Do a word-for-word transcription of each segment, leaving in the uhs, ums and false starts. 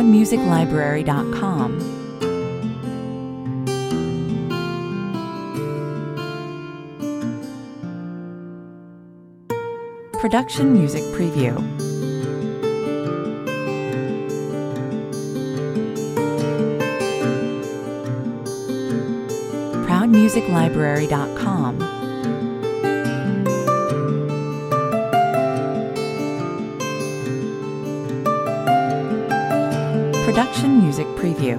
proud music library dot com. Production Music Preview. proud music library dot com. Production Music Preview.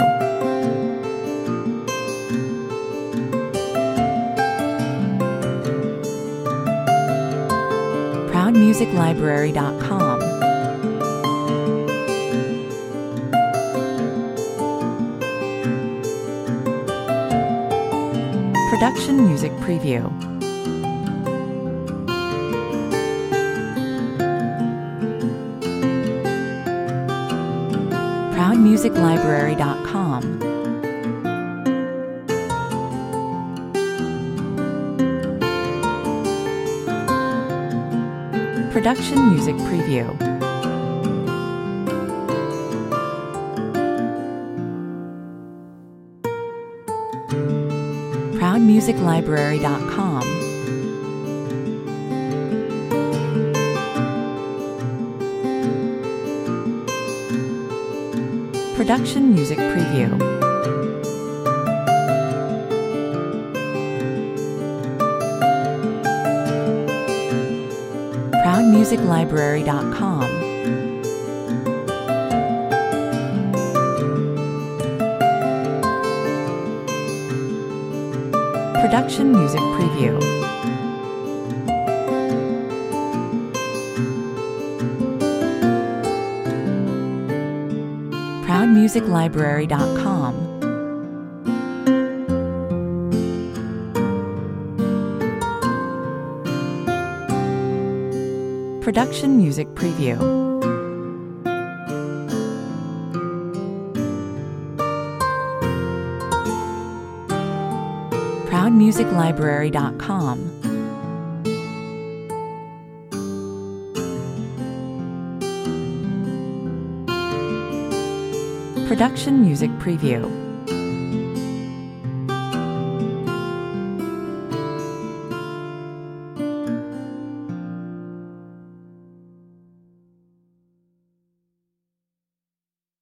proud music library dot com. Production Music Preview. proud music library dot com. Production Music Preview. proud music library dot com. Production Music Preview. proud music library dot com. Production Music Preview. proud music library dot com. Production Music Preview. proud music library dot com. Production Music Preview.